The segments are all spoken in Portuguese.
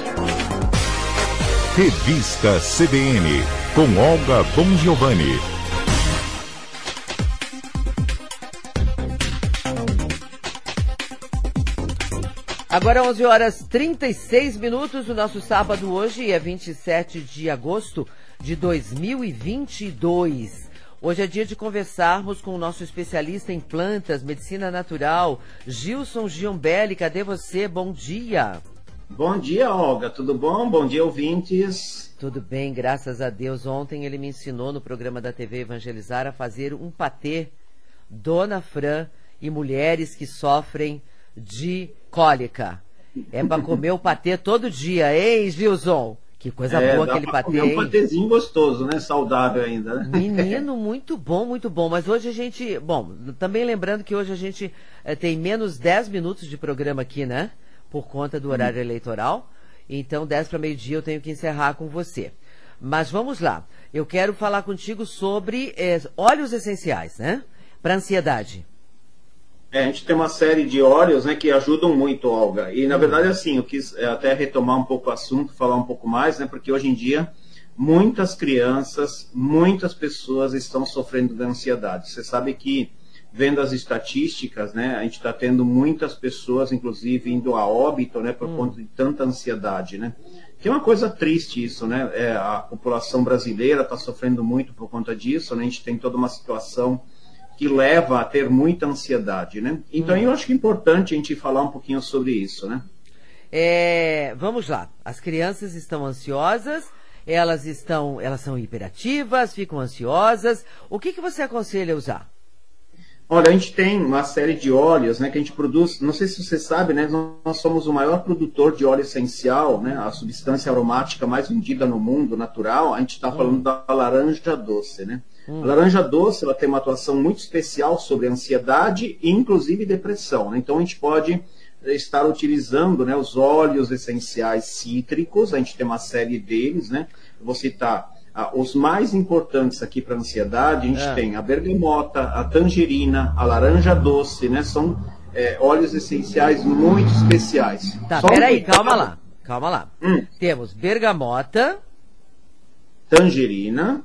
Revista CBN, com Olga Bongiovanni. Agora 11h36, o nosso sábado hoje é 27 de agosto de 2022. Hoje é dia de conversarmos com o nosso especialista em plantas, medicina natural, Gilson Giombelli. Cadê você? Bom dia. Bom dia, Olga. Tudo bom? Bom dia, ouvintes. Tudo bem, graças a Deus. Ontem ele me ensinou no programa da TV Evangelizar a fazer um patê, Dona Fran, e mulheres que sofrem de cólica. É para comer o patê todo dia, hein, Gilson? Que coisa boa aquele patê, hein? É um patezinho gostoso, né? Saudável ainda, né? Menino, muito bom, muito bom. Mas hoje a gente... Bom, também lembrando que hoje a gente tem menos 10 minutos de programa aqui, né? Por conta do horário eleitoral. Então, 10 para meio-dia eu tenho que encerrar com você. Mas vamos lá. Eu quero falar contigo sobre óleos essenciais, né? Para ansiedade. A gente tem uma série de óleos, né, que ajudam muito, Olga. E, na verdade, assim, eu quis até retomar um pouco o assunto, falar um pouco mais, né, porque hoje em dia muitas crianças, muitas pessoas estão sofrendo de ansiedade. Você sabe que, vendo as estatísticas, né, a gente está tendo muitas pessoas, inclusive, indo a óbito, né, por conta de tanta ansiedade, né. Que é uma coisa triste isso, né, a população brasileira está sofrendo muito por conta disso, né, a gente tem toda uma situação que leva a ter muita ansiedade, né? Então eu acho que é importante a gente falar um pouquinho sobre isso, né? Vamos lá. As crianças estão ansiosas, elas são hiperativas, ficam ansiosas. O que você aconselha a usar? Olha, a gente tem uma série de óleos, né, que a gente produz. Não sei se você sabe, né? Nós somos o maior produtor de óleo essencial, né? A substância aromática mais vendida no mundo, natural. A gente está falando da laranja doce, né? A laranja doce, ela tem uma atuação muito especial sobre ansiedade e inclusive depressão, né? Então a gente pode estar utilizando, né, os óleos essenciais cítricos. A gente tem uma série deles, né? Eu vou citar os mais importantes aqui para ansiedade. A gente tem a bergamota, a tangerina, a laranja doce, né? São óleos essenciais muito especiais. Tá, peraí, calma lá. Temos bergamota, tangerina,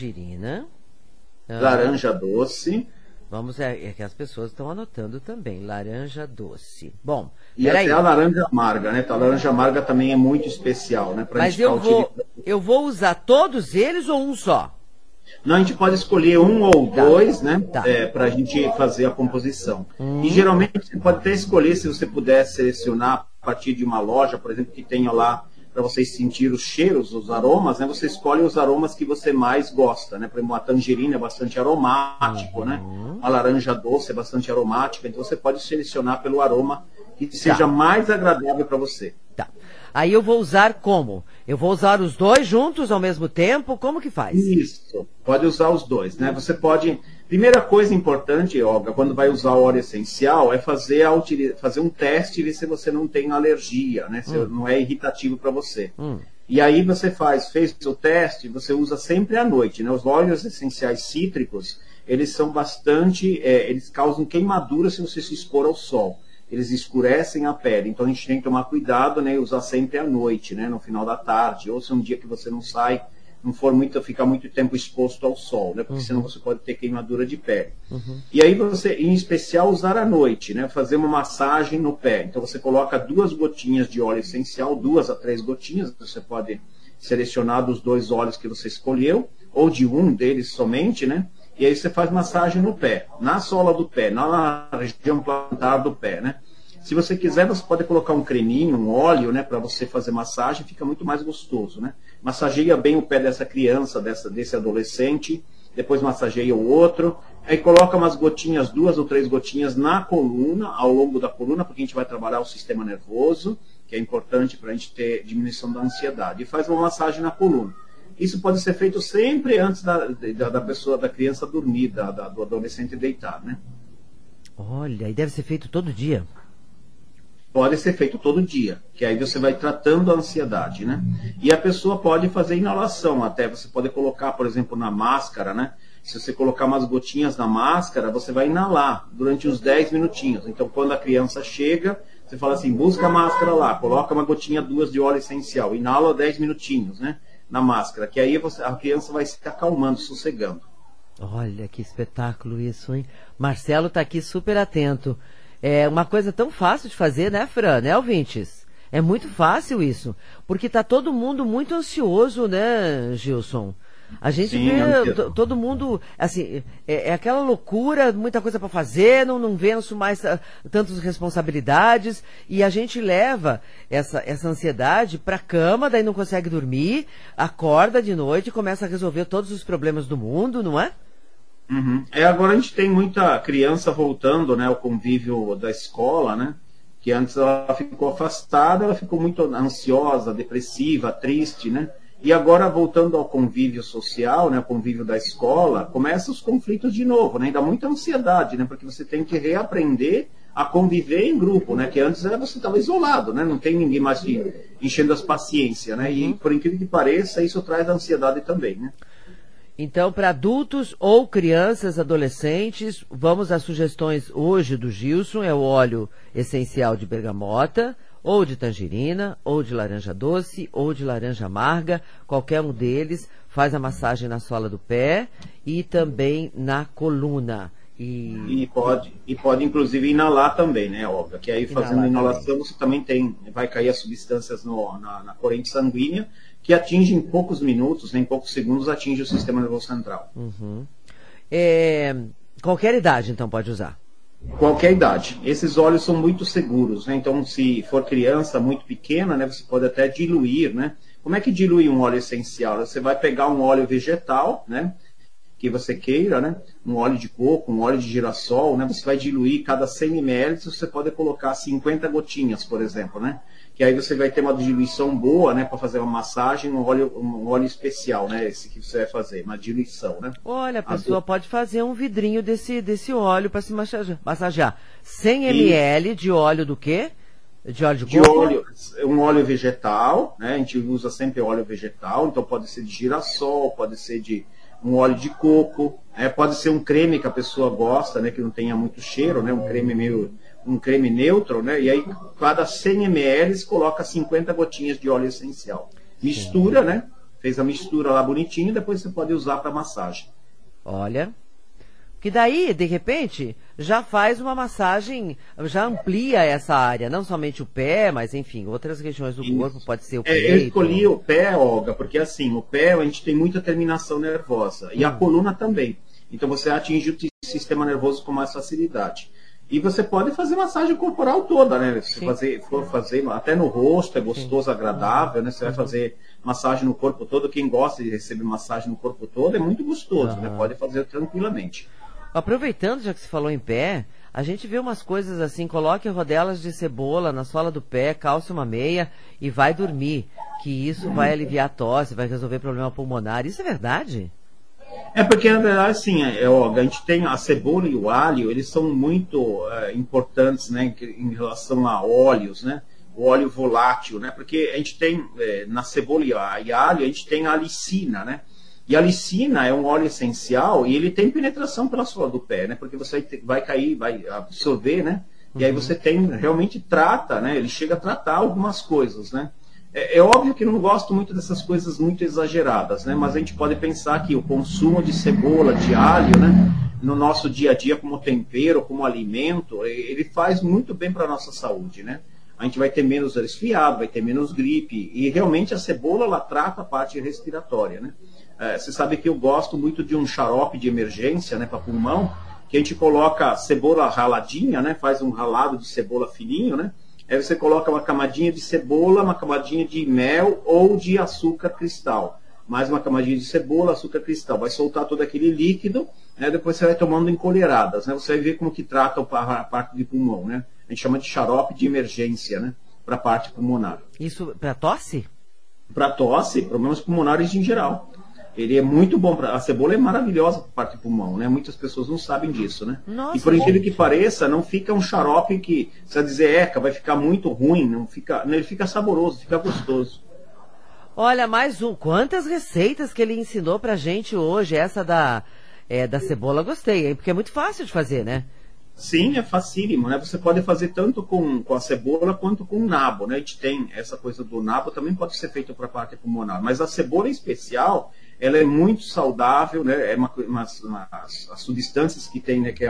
laranja doce. Vamos, que as pessoas estão anotando também. Laranja doce. Bom, e até a laranja amarga, né? A laranja amarga também é muito especial, né? Mas eu vou usar todos eles ou um só? Não, a gente pode escolher um ou dois, né? Tá. Para a gente fazer a composição. E geralmente você pode até escolher, se você puder selecionar a partir de uma loja, por exemplo, que tenha lá para vocês sentir os cheiros, os aromas, né? Você escolhe os aromas que você mais gosta, né? Por exemplo, a tangerina é bastante aromático, né? A laranja doce é bastante aromática, então você pode selecionar pelo aroma que seja mais agradável para você. Tá. Aí eu vou usar como? Eu vou usar os dois juntos ao mesmo tempo? Como que faz? Isso, pode usar os dois, né? Você pode... Primeira coisa importante, Olga, quando vai usar o óleo essencial, é fazer um teste e ver se você não tem alergia, né? Se não é irritativo para você. E aí você fez o teste, você usa sempre à noite, né? Os óleos essenciais cítricos, eles são bastante... eles causam queimadura se você se expor ao sol. Eles escurecem a pele, então a gente tem que tomar cuidado, né? E usar sempre à noite, né? No final da tarde, ou se um dia que você não sai, não for ficar muito tempo exposto ao sol, né? Porque senão você pode ter queimadura de pele. E aí você, em especial, usar à noite, né? Fazer uma massagem no pé. Então você coloca 2 gotinhas de óleo essencial, 2 a 3 gotinhas. Você pode selecionar dos 2 óleos que você escolheu, ou de um deles somente, né? E aí você faz massagem no pé, na sola do pé, na região plantar do pé, né? Se você quiser, você pode colocar um creminho, um óleo, né, para você fazer massagem, fica muito mais gostoso, né? Massageia bem o pé dessa criança, desse adolescente, depois massageia o outro, aí coloca umas gotinhas, 2 ou 3 gotinhas na coluna, ao longo da coluna, porque a gente vai trabalhar o sistema nervoso, que é importante para a gente ter diminuição da ansiedade, e faz uma massagem na coluna. Isso pode ser feito sempre antes da criança dormir, do adolescente deitar, né? Olha, e deve ser feito todo dia? Pode ser feito todo dia, que aí você vai tratando a ansiedade, né? E a pessoa pode fazer inalação até, você pode colocar, por exemplo, na máscara, né? Se você colocar umas gotinhas na máscara, você vai inalar durante uns 10 minutinhos. Então, quando a criança chega, Você fala assim, busca a máscara lá, coloca uma gotinha, 2 de óleo essencial, inala 10 minutinhos, né? Na máscara, que aí a criança vai se acalmando, sossegando. Olha que espetáculo isso, hein? Marcelo tá aqui super atento. É uma coisa tão fácil de fazer, né, Fran? Né, ouvintes? É muito fácil isso, porque tá todo mundo muito ansioso, né, Gilson? A gente vê todo mundo, assim, é aquela loucura, muita coisa para fazer, não vendo mais tantas responsabilidades, e a gente leva essa ansiedade para a cama, daí não consegue dormir, acorda de noite e começa a resolver todos os problemas do mundo, não é? Uhum. Agora a gente tem muita criança voltando, né, ao convívio da escola, né? Que antes ela ficou afastada, ela ficou muito ansiosa, depressiva, triste, né? E agora, voltando ao convívio social, né, convívio da escola, começam os conflitos de novo, né? Ainda muita ansiedade, né? Porque você tem que reaprender a conviver em grupo, né? Que antes você estava isolado, né? Não tem ninguém mais te enchendo as paciências, né? E, por incrível que pareça, isso traz ansiedade também, né? Então, para adultos ou crianças, adolescentes, vamos às sugestões hoje do Gilson, é o óleo essencial de bergamota, ou de tangerina, ou de laranja doce, ou de laranja amarga, qualquer um deles, faz a massagem na sola do pé e também na coluna. E pode inclusive inalar também, né, Olga? Que aí fazendo inalação você também vai cair as substâncias na corrente sanguínea, que atinge em poucos minutos, né, em poucos segundos, atinge o sistema nervoso central. Uhum. Qualquer idade, então, pode usar? Qualquer idade. Esses óleos são muito seguros, né? Então, se for criança muito pequena, né, você pode até diluir, né? Como é que dilui um óleo essencial? Você vai pegar um óleo vegetal, né, que você queira, né? Um óleo de coco, um óleo de girassol, né? Você vai diluir cada 100 ml, você pode colocar 50 gotinhas, por exemplo, né? Que aí você vai ter uma diluição boa, né, para fazer uma massagem, um óleo especial, né, esse que você vai fazer, uma diluição, né? Olha, a pessoa pode fazer um vidrinho desse óleo para se massagear. 100 ml de óleo do quê? De óleo de coco? Um óleo vegetal, né? A gente usa sempre óleo vegetal, então pode ser de girassol, pode ser de um óleo de coco, pode ser um creme que a pessoa gosta, né, que não tenha muito cheiro, né, um creme neutro, né? E aí cada 100 ml coloca 50 gotinhas de óleo essencial. Mistura, né? Fez a mistura lá bonitinho, depois você pode usar para massagem. Olha, que daí, de repente, já faz uma massagem, já amplia essa área, não somente o pé, mas enfim, outras regiões do corpo, pode ser o peito. Eu escolhi o pé, Olga, porque assim, o pé a gente tem muita terminação nervosa, e a coluna também. Então você atinge o sistema nervoso com mais facilidade. E você pode fazer massagem corporal toda, né? Se for fazer até no rosto, é gostoso, agradável, né? Você vai fazer massagem no corpo todo. Quem gosta de receber massagem no corpo todo é muito gostoso, né? Pode fazer tranquilamente. Aproveitando, já que você falou em pé, a gente vê umas coisas assim, coloque rodelas de cebola na sola do pé, calce uma meia e vai dormir. Que isso vai aliviar a tosse, vai resolver problema pulmonar. Isso é verdade? Porque, na verdade, assim, a gente tem a cebola e o alho, eles são muito importantes, né, em relação a óleos, né, o óleo volátil, né, porque a gente tem, na cebola e alho, a gente tem a alicina, né, e a alicina é um óleo essencial e ele tem penetração pela sola do pé, né, porque você vai cair, vai absorver, né, e aí você realmente trata, né, ele chega a tratar algumas coisas, né. É óbvio que eu não gosto muito dessas coisas muito exageradas, né? Mas a gente pode pensar que o consumo de cebola, de alho, né, no nosso dia a dia como tempero, como alimento, ele faz muito bem para a nossa saúde, né? A gente vai ter menos resfriado, vai ter menos gripe, e realmente a cebola, ela trata a parte respiratória, né? Você sabe que eu gosto muito de um xarope de emergência, né, para pulmão, que a gente coloca cebola raladinha, né? Faz um ralado de cebola fininho, né? Aí você coloca uma camadinha de cebola, uma camadinha de mel ou de açúcar cristal. Mais uma camadinha de cebola, açúcar cristal. Vai soltar todo aquele líquido, né? Depois você vai tomando em colheradas, né? Você vai ver como que trata a parte de pulmão, né? A gente chama de xarope de emergência, né? Para a parte pulmonar. Isso para tosse? Para tosse, problemas pulmonares em geral. Ele é muito bom, a cebola é maravilhosa para a parte do pulmão, né? Muitas pessoas não sabem disso, né? Nossa, e por incrível que pareça, não fica um xarope que, você vai dizer, vai ficar muito ruim, ele fica saboroso, fica gostoso. Olha, mais um. Quantas receitas que ele ensinou pra gente hoje, essa da cebola, gostei, hein? Porque é muito fácil de fazer, né? Sim, é facílimo, né? Você pode fazer tanto com a cebola quanto com o nabo, né? A gente tem essa coisa do nabo, também pode ser feito para a parte pulmonar. Mas a cebola em especial, ela é muito saudável, né? É as substâncias que tem, né? Que é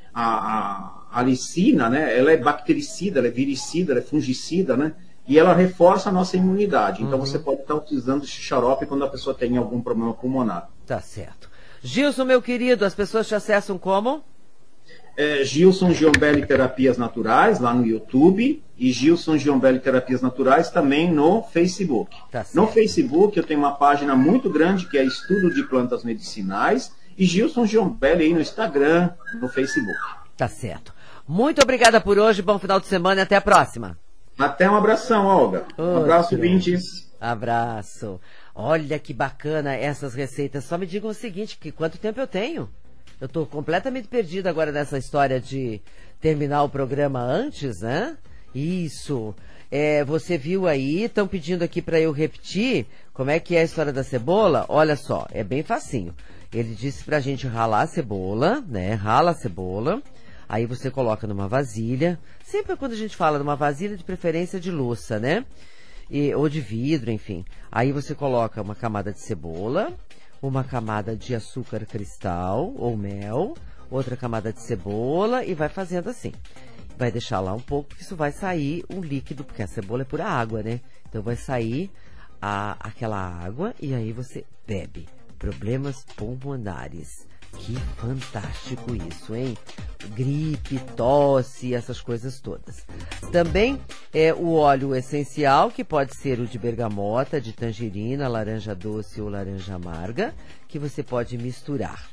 a alicina, né? Ela é bactericida, ela é viricida, ela é fungicida, né? E ela reforça a nossa imunidade. Então você pode estar utilizando esse xarope quando a pessoa tem algum problema pulmonar. Tá certo. Gilson, meu querido, as pessoas te acessam como? Gilson Giombelli Terapias Naturais, lá no YouTube, e Gilson Giombelli Terapias Naturais também no Facebook. Tá certo. No Facebook eu tenho uma página muito grande que é Estudo de Plantas Medicinais, e Gilson Giombelli aí no Instagram, no Facebook. Tá certo. Muito obrigada por hoje, bom final de semana e até a próxima. Até um abração, Olga. Um abraço, ouvintes. Abraço. Olha que bacana essas receitas. Só me digam o seguinte, que quanto tempo eu tenho? Eu estou completamente perdida agora nessa história de terminar o programa antes, né? Isso. Você viu aí, estão pedindo aqui para eu repetir como é que é a história da cebola. Olha só, é bem facinho. Ele disse pra gente ralar a cebola, né? Rala a cebola. Aí você coloca numa vasilha. Sempre quando a gente fala numa vasilha, de preferência de louça, né? Ou de vidro, enfim. Aí você coloca uma camada de cebola, uma camada de açúcar cristal ou mel, outra camada de cebola e vai fazendo assim. Vai deixar lá um pouco, que isso vai sair um líquido, porque a cebola é pura água, né? Então vai sair aquela água e aí você bebe. Problemas pulmonares. Que fantástico isso, hein? Gripe, tosse, essas coisas todas. Também o óleo essencial, que pode ser o de bergamota, de tangerina, laranja doce ou laranja amarga, que você pode misturar.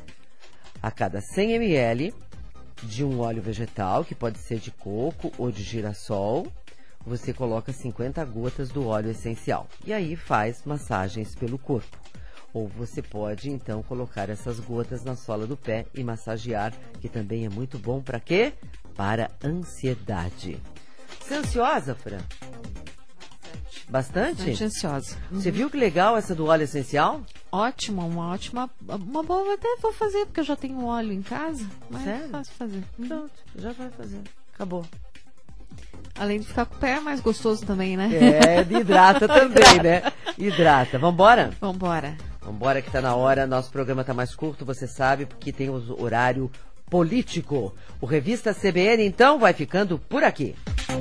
A cada 100 ml de um óleo vegetal, que pode ser de coco ou de girassol, você coloca 50 gotas do óleo essencial. E aí faz massagens pelo corpo. Ou você pode, então, colocar essas gotas na sola do pé e massagear, que também é muito bom para quê? Para ansiedade. Você é ansiosa, Fran? Bastante? Bastante ansiosa. Você viu que legal essa do óleo essencial? Ótima, uma boa, até vou fazer, porque eu já tenho óleo em casa, mas sério? é fácil fazer. Pronto, já vai fazer. Acabou. Além de ficar com o pé, é mais gostoso também, né? Hidrata também, né? Hidrata. Vambora? Vambora. Vambora que tá na hora, nosso programa tá mais curto, você sabe, porque tem o horário político. O Revista CBN, então, vai ficando por aqui.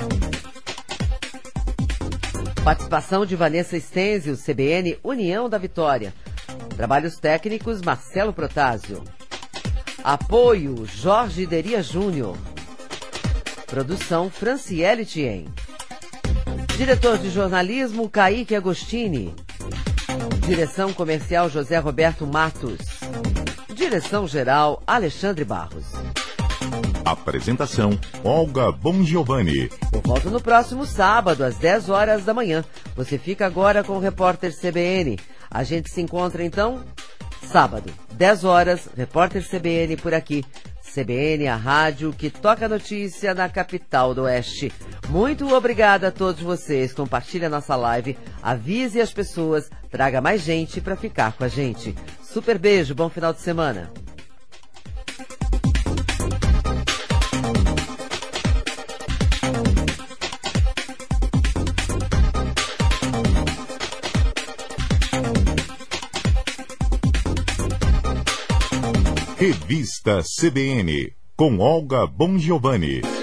Participação de Vanessa Stenzio, CBN União da Vitória. Trabalhos técnicos, Marcelo Protásio. Apoio, Jorge Deria Júnior. Produção, Franciele Tien. Diretor de jornalismo, Kaique Agostini. Direção comercial, José Roberto Matos. Direção-geral, Alexandre Barros. Apresentação, Olga Bongiovanni. Eu volto no próximo sábado, às 10 horas da manhã. Você fica agora com o repórter CBN. A gente se encontra, então, sábado, 10 horas, repórter CBN por aqui. CBN, a rádio que toca a notícia na capital do Oeste. Muito obrigada a todos vocês. Compartilhe a nossa live, avise as pessoas, traga mais gente para ficar com a gente. Super beijo, bom final de semana. Revista CBN, com Olga Bongiovanni.